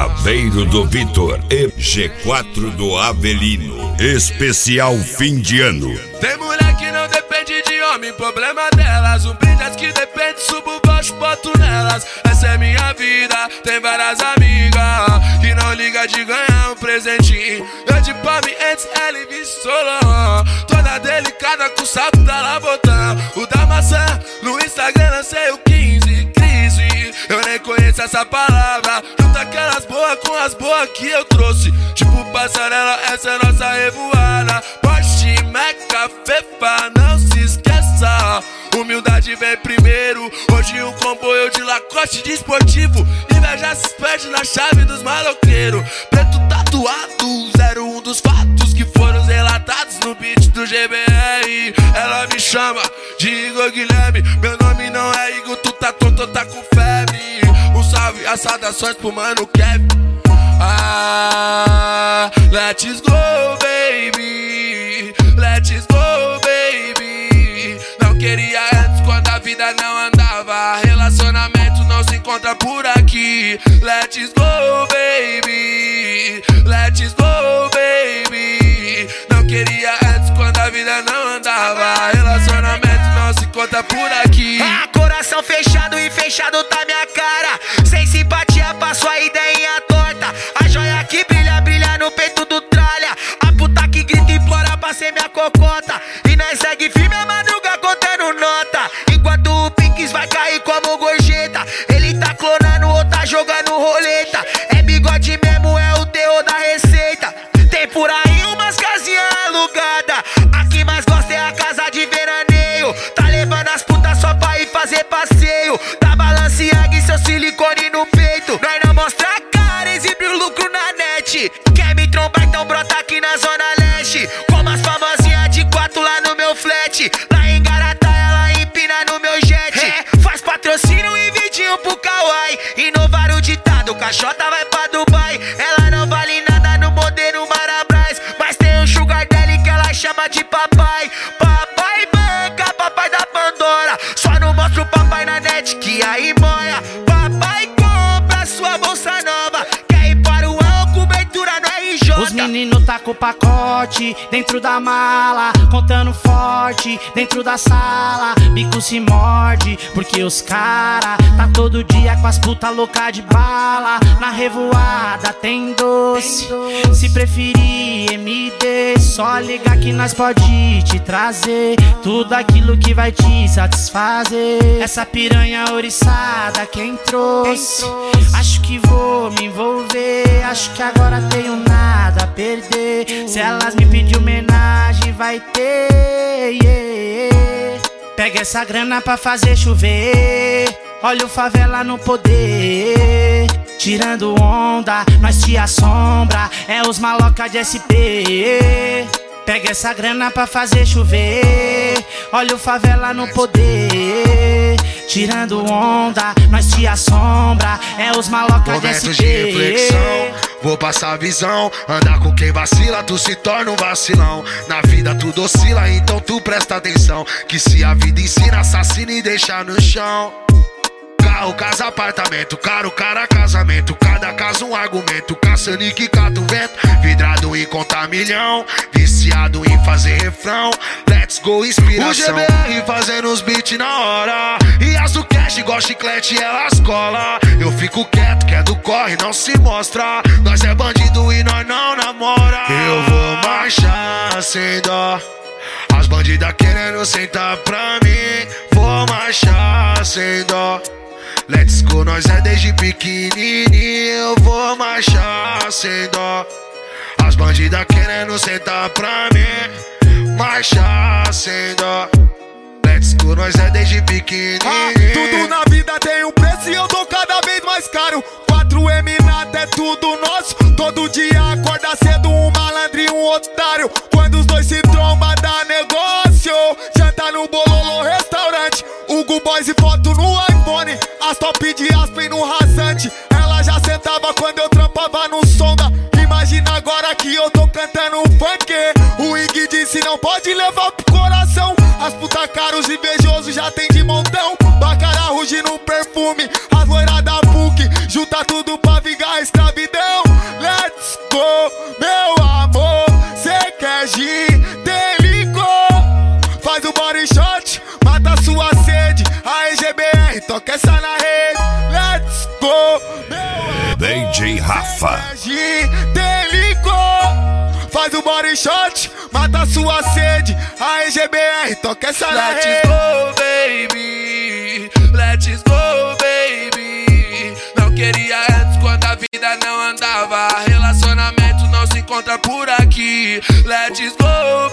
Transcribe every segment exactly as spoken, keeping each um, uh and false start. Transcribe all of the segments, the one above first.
Chaveiro do Vitor e G quatro do Avelino. Especial fim de ano. Tem mulher que não depende de homem, problema delas. Um brinde as que depende, subo baixo, boto nelas. Essa é minha vida, tem várias amigas que não liga de ganhar um presentinho. Eu de palme antes, ela e Vissolão. Toda delicada com o sapo da Labotã. O da maçã, no Instagram lancei o quinze, crise. Eu nem conheço essa palavra. Junta aquelas boas com as boas que eu trouxe. Tipo passarela, essa é nossa revoada. Porsche, Meca, Fefa, não se esqueça. Humildade vem primeiro. Hoje um comboio de Lacoste de esportivo. Inveja se perde na chave dos maloqueiros. Preto tatuado, zero um dos fatos que foram relatados no beat do G B R. Ela me chama de Igor Guilherme. Meu nome não é Igor, tu tá tonto, tá com febre. Um salve, as saudações pro mano Kevin. Ah, let's go, baby. Let's go, baby. Não queria antes quando a vida não andava. Relacionamento não se encontra por aqui. Let's go, baby. Let's go, baby. Não queria antes quando a vida não andava. Relacionamento não se encontra por aqui. Ah, coração fechado e fechado tá minha cara. Sem simpatia pra sua ideinha torta. A joia que brilha, brilha no peito do tralha. A puta que grita e implora pra ser minha cocota. E nós segue firme a madruga contando nota. Enquanto o Pinks vai cair como gorjeta. Ele tá clonando ou tá jogando roleta. É bigode mesmo, é o terror da receita. Tem por aí umas casinhas alugadas. A que mais gosta é a casa de veraneio. Tá levando as putas só pra ir fazer passeio. Tá Balenciaga e seu silicone no peito. Nós não mostra a cara, exibe o lucro na net. Quer me trombar, então brota aqui na zona leste. Como as famosinhas de quatro lá no meu flat. Lá em Garatá, ela empina no meu jet. É, faz patrocínio e vidinho pro Kawaii. Inovar o ditado, caixota vai pra Dubai. Ela não vale nada no modelo Marabras. Mas tem um sugar daddy que ela chama de papai. Papai banca, papai da Pandora. Só não mostra o papai na net que aí moia. Papai compra sua bolsa nova. Quer ir para o Al, cobertura no R J. Os meninos tá com o pacote dentro da mala, contando forte dentro da sala. Bico se morde porque os cara tá todo dia com as puta louca de bala. Na revoada tem doce, se preferir M D, só ligar que nós pode te trazer tudo aquilo que vai te satisfazer. Essa piranha ouriçada quem trouxe, acho que vou me envolver. Acho que agora tenho nada a perder. Se elas me pedir homenagem vai ter, yeah. Pega essa grana pra fazer chover. Olha o favela no poder. Tirando onda, nós te assombra. É os maloca de S P. Pega essa grana pra fazer chover. Olha o favela no poder. Tirando onda, nós te assombra. É os maloca de S P. Momentos de reflexão, vou passar a visão. Andar com quem vacila, tu se torna um vacilão. Na vida tudo oscila, então tu presta atenção. Que se a vida ensina, assassina e deixa no chão. Carro, casa, apartamento, caro, cara, casamento. Cada caso um argumento, caçando e que cata o vento. Vidrado em contar milhão, viciado em fazer refrão. Let's go, inspiração. O G B R fazendo os beats na hora. E as do cash, igual chiclete, elas cola. Eu fico quieto, que é do corre, não se mostra. Nós é bandido e nós não namora. Eu vou marchar sem dó. As bandidas querendo sentar pra mim. Vou marchar sem dó. Let's go, nós é desde pequenininho. Eu vou marchar sem dó. As bandidas querendo sentar pra mim. Marchar sem dó. Let's go, nós é desde pequenininho. Ah, tudo na vida tem um preço e eu tô cada vez mais caro. quatro M nada é tudo nosso. Todo dia acorda cedo um malandro e um otário. Quando os dois se trombam dá negócio. Janta no Bololô restaurante. Hugo Boys e foto no iPhone. As top de Aspen no rasante. Ela já sentava quando eu trampava no Sonda. Imagina agora que eu tô cantando um funk. O Ig disse não pode levar pro coração. As puta caros invejosos já tem de montão. Bacara ruge no perfume. As loiras da P U C junta tudo pra vingar a escravidão. G B R, toca essa na rede. Let's go, meu D J Rafa. Delicou, faz o body shot, mata sua sede. A G B R, toca essa na Let's rede. go, baby. Let's go, baby. Não queria antes quando a vida não andava. Relacionamento não se encontra por aqui. Let's go,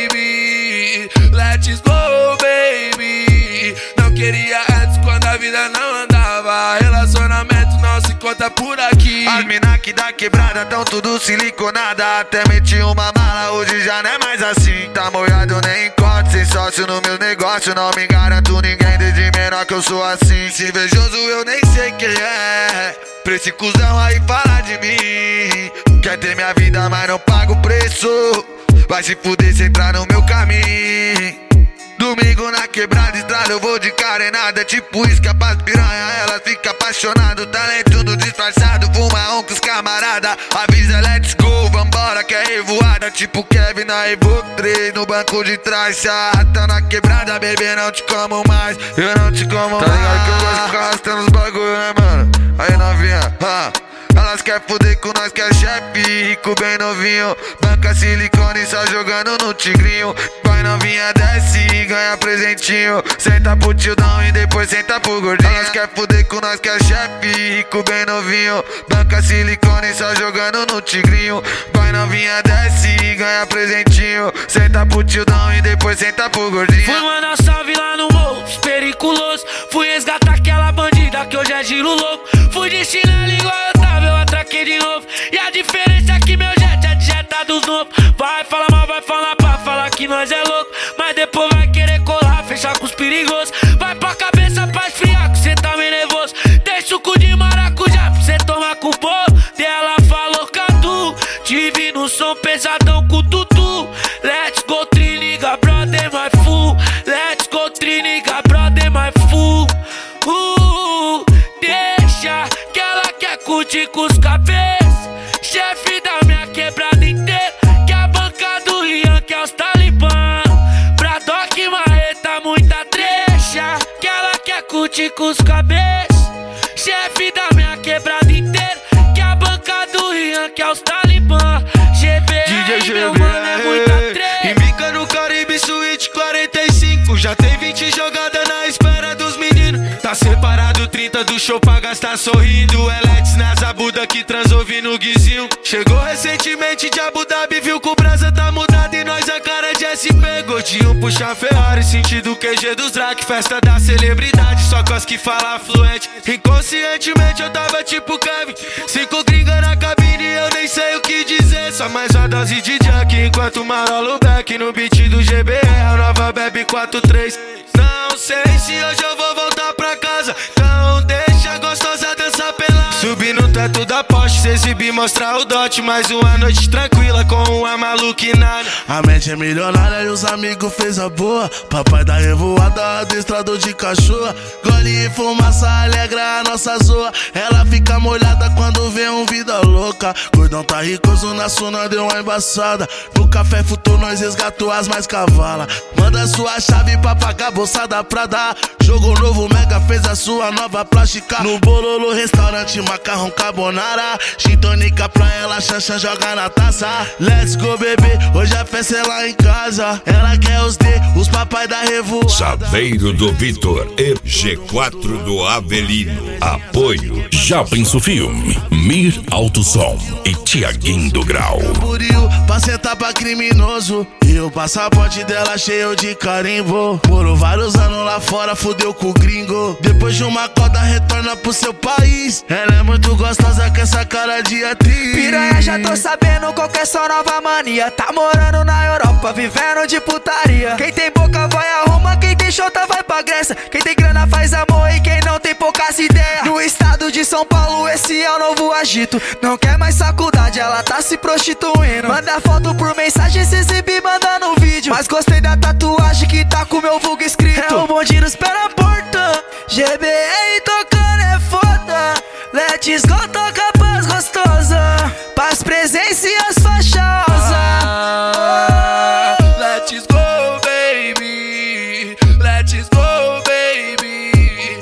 baby. Let's go, baby. Não queria antes quando a vida não andava. Relacionamento não se encontra por aqui. As mina que da quebrada tão tudo siliconada. Até meti uma mala, hoje já não é mais assim. Tá molhado, eu nem encontro. Sem sócio no meu negócio, não me garanto ninguém. Desde menor que eu sou assim. Se invejoso eu nem sei quem é. Pra esse cuzão aí falar de mim. Quer ter minha vida, mas não paga o preço. Vai se fuder se entrar no meu caminho. Domingo na quebrada, estrada, eu vou de carenada. Tipo isca pras piranha, ela fica apaixonada. Talento no disfarçado, fuma um com os camarada. Avisa, let's go, vambora que é revoada. Tipo Kevin na Evo três, no banco de trás. Se arrasta na quebrada, bebê, não te como mais. Eu não te como mais. Tá ligado que eu gosto de ficar arrastando os bagulho, né, mano? Aí novinha, ha. Elas quer fuder com nós que é chefe, rico bem novinho. Banca silicone só jogando no tigrinho. Vai novinha desce e ganha presentinho. Senta pro tildão e depois senta pro gordinho. Elas quer fuder com nós que é chefe, rico bem novinho. Banca silicone só jogando no tigrinho. Vai novinha desce e ganha presentinho. Senta pro tildão e depois senta pro gordinho. Fui mandar salve lá no morro, periculoso. Fui resgatar aquela bandida que hoje é giro louco. Fui de chinelo igual eu tava, eu atraquei de novo. E a diferença é que meu jet é de jeta dos novos. Vai falar mal, vai falar pra falar que nós é louco. Mas depois vai querer colar, fechar com os perigosos. Vai pra cabeça pra esfriar, que cê tá meio nervoso. Tem suco de maracujá pra cê tomar com o bolo. Dela falou Cadu, te vi no som pesadão com o tutu. Let's go, triniga, brother, my fool. Let's go, triniga, brother, my fool. Uh, deixa que ela quer curtir com os cabeças. Chefe da minha quebrada inteira, que a banca do Rian, que é os talibã. Bradock, marreta, muita trecha, que ela quer curtir com os cabeças. Chefe da minha quebrada inteira, que a banca do Rian, que é os talibã. G B R, meu mano, é muita trecha. Embica no Caribe Suite quarenta e cinco. Já tem vinte jogadas na espera dos meninos. Tá separado trinta do show pra gastar sorrindo. Elex na Zabuda que transou no guizinho. Chegou recentemente de Abu Dhabi, viu que o brasa tá mudado e nós a cara de S P. Gordinho puxa Ferrari, sentido Q G dos Drac. Festa da celebridade, só cos que fala fluente. Inconscientemente eu tava tipo Kevin. Cinco gringa na cabine, eu nem sei o que dizer. Só mais uma dose de junk enquanto marola o back no beat do G B R, a nova Bebe quatro três. Não sei se hoje eu vou voltar pra casa, então deixa a gostosa dançar pelada. Subir no teto da Porsche, se exibir, mostrar o dote. Mais uma noite tranquila com uma maluquinada. A mente é milionária e os amigos fez a boa. Papai da revoada, adestrador de cachorro. Gole e fumaça alegra a nossa zoa. Ela fica molhada quando vê um vida louca. Gordão tá ricoso na suna, deu uma embaçada. No café futuro nós resgatou as mais cavalas. Manda sua chave pra pagar bolsa da Prada. Jogo novo, Mega fez a sua nova plástica. No Bololo restaurante, macarrão carbonara. Gin tônica pra ela, Xanxan joga na taça. Let's go, bebê, hoje a festa é lá em casa. Ela quer os D, os papai da revoada. Saveiro do Vitor e G quatro do Avelino. Apoio Já Penso Filme, Mir Alto Som e Tiaguinho do Grau. Murilo pra sentar pra criminoso. E o passaporte dela cheio de carimbo. Morou vários anos lá fora, fudeu com o gringo. Depois de uma coda retorna pro seu país. Ela é muito gostosa com essa cara de atriz. Piranha, já tô sabendo qual que é sua nova mania. Tá morando na Europa, vivendo de putaria. Quem tem boca vai a Roma, quem tem chota vai pra Grécia. Quem tem grana faz amor e quem não tem poucas ideias. No estado de São Paulo esse é o novo agito. Não quer mais faculdade, ela tá se prostituindo. Manda foto por mensagem, se exibir, manda no vídeo. Mas gostei da tatuagem que tá com meu vulgo escrito. É o bonde nos pé na porta. G B R tocando é foda. Let's go, toca paz gostosa. Paz, presença e as fachosas. Ah, let's go, baby. Let's go, baby.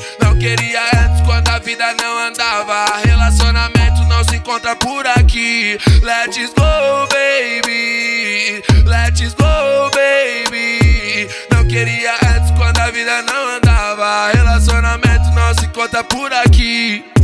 por aqui. Let's go, baby. Let's go, baby. Não queria antes quando a vida não andava. Relacionamento não se conta por aqui.